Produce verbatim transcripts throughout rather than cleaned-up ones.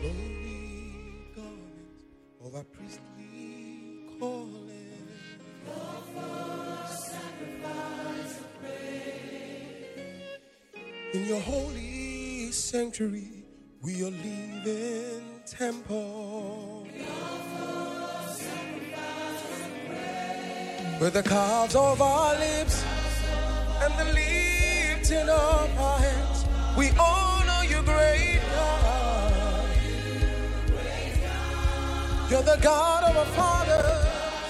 Glory, garment of our priestly calling. Sacrifice of praise. In your holy sanctuary, we are living temple. With the calves of our lips and the lifting of our hands, we honor you, great God. You're the God of our fathers,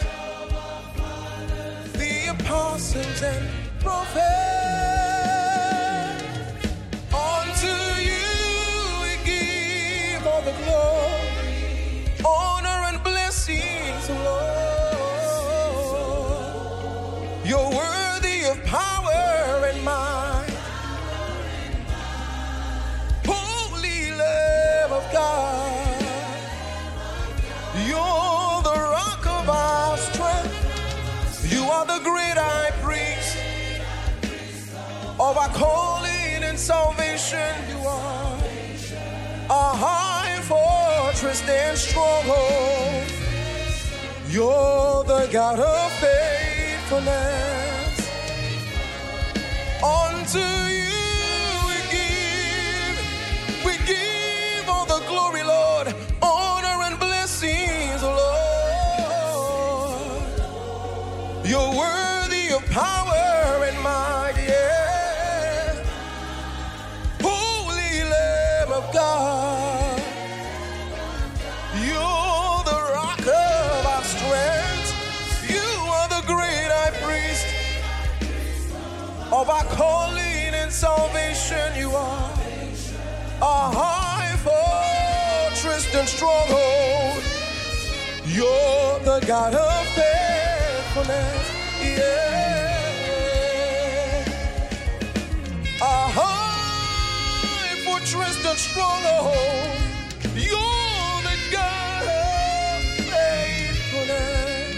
the apostles and prophets. Unto you we give all the glory, honor and blessings, Lord. You're worthy of power and might. Holy Lamb of God, you're the rock of our strength. You are the great high priest of our calling and salvation. You are our high fortress and stronghold. You're the God of faithfulness. Unto you we give, we give all the glory, Lord, honor and blessings, Lord. You're worthy of power and might, yeah. Holy Lamb of God, you're the rock of our strength. You are the great high priest of our calling and salvation. You are our high fortress and stronghold. You're the God of faithfulness, yeah. Our high fortress and stronghold. You're the God of faithfulness.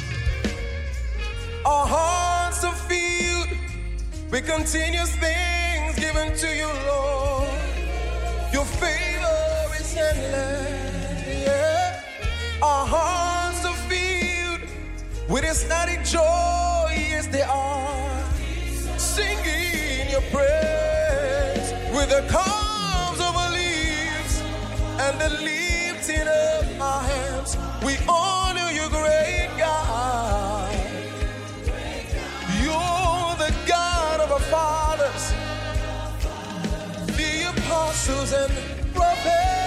Our hearts are filled with continuous things given to you, Lord. Your favor is endless, yeah. Our hearts are filled with ecstatic joy, yes they are. Singing your praise with the calms of our leaves and the lifting of our hands. We honor you, great God. You're the God of our fathers, the apostles and prophets.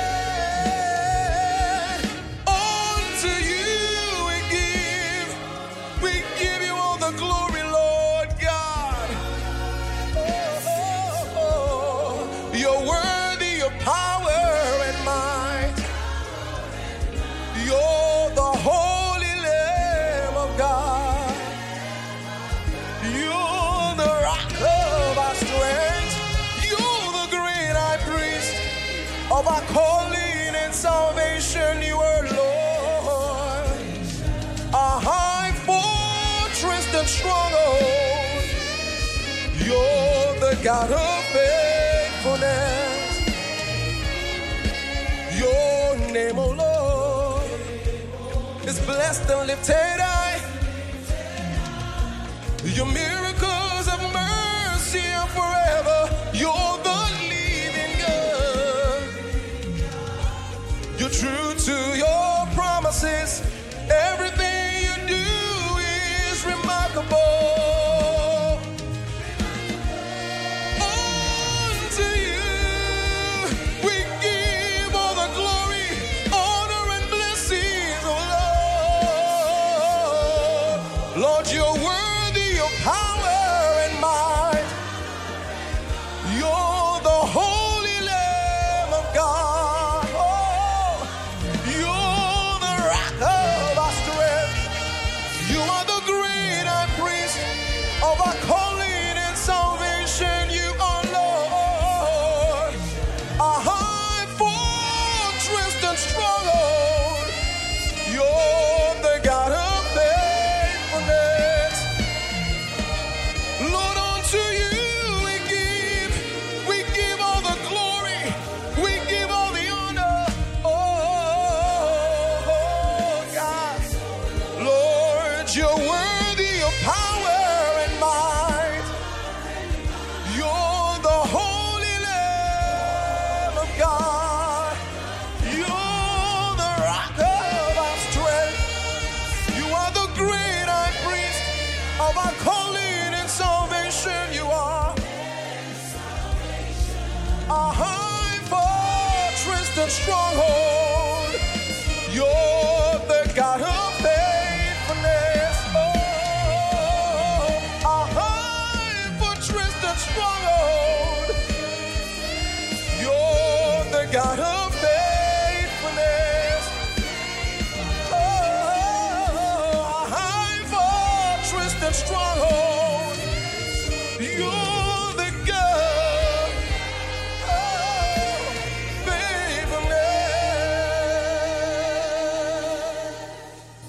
Unto you we give, we give you all the glory, Lord God. Oh, oh, oh. You're worthy of power and might. You're the Holy Lamb of God. You're the rock of our strength. You're the great high priest of our calling and salvation. You are Lord, our high fortress and stronghold. You're the God of faithfulness. Your name, O Lord, is blessed and lifted high. Your miracles of mercy are forever. You're the living God. You're true to your promises. Everything you do is remarkable. Unto you we give all the glory, honor and blessings, oh Lord. Lord, you're worthy of power and might. You're the Holy Lamb of God. Oh, you're the rock of our strength. You are the great high priest of our calling and salvation. You are Lord, our high fortress and stronghold. You're the God of faithfulness. Lord, unto you we give, we give all the glory, we give all the honor, stronghold. You're the God of faithfulness. Oh, a high fortress and stronghold. You're the God of faithfulness. Oh, a high fortress and stronghold. You're